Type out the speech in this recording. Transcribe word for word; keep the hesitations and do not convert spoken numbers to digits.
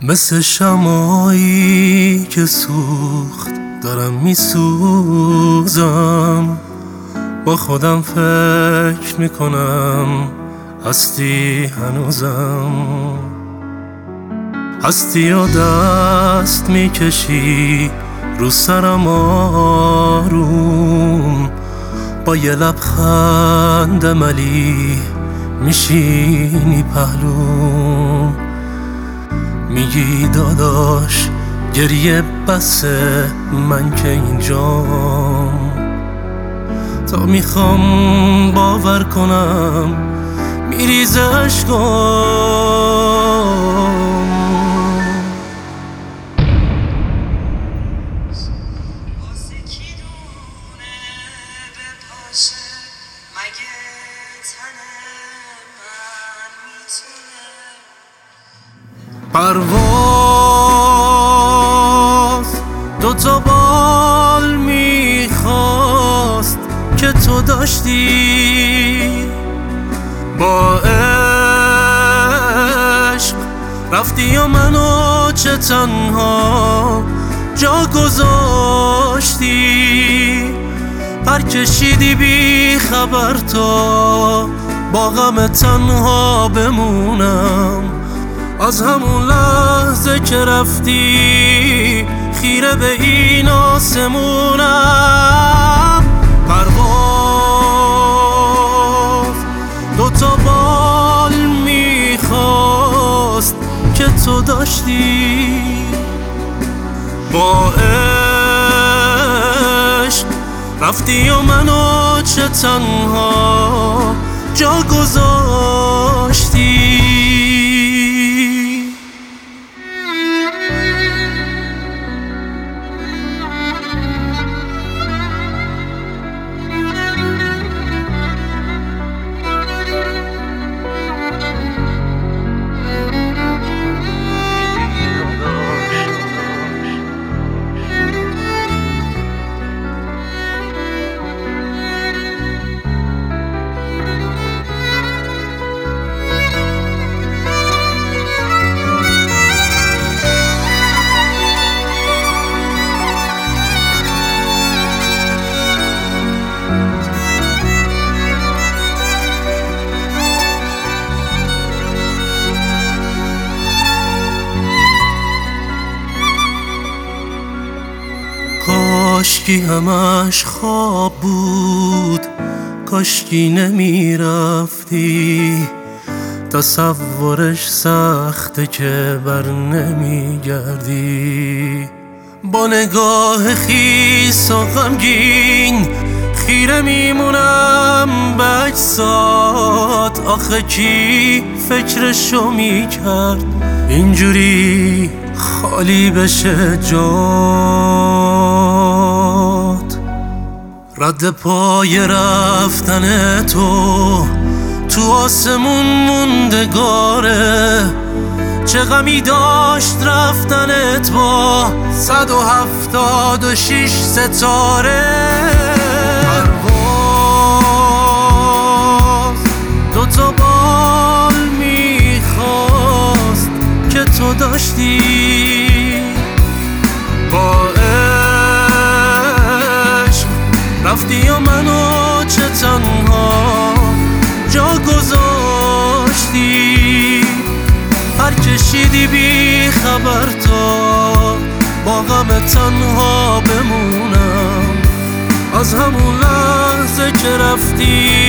مثل شمعی که سوخت دارم میسوزم، با خودم فکر میکنم هستی هنوزم، هستی و دست میکشی رو سرم آروم، با یه لبخند ملی میشینی پهلوم، میگی داداش گریه بسه من که اینجام، تا میخوام باور کنم میریزه اشکام. پرواز دو تا بال میخواست که تو داشتی، با عشق رفتی و منو چه تنها جا گذاشتی، پر کشیدی بی خبر تا با غم تنها بمونم، از همون لحظه که رفتی خیره به این آسمونم. پرواز دو تا بال میخواست که تو داشتی، با عشق رفتی و منو چه تنها جا گذاشتی. کاشکی همش خواب بود، کاشکی نمی رفتی، تصورش سخته که بر نمی گردی، با نگاه خیس و غمگین خیره میمونم به اجساد. آخه کی فکرشو میکرد اینجوری خالی بشه جات؟ رد پای رفتن تو تو آسمون موندگاره، چه غمی داشت رفتنت با صد و هفتاد و شیش ستاره. پرواز دو تا بال میخواست که تو داشتی، با عشق رفتی و منو چه تنها جا گذاشتی، پر کشیدی بی خبر تا با غم تنها بمونم، از همون لحظه که رفتی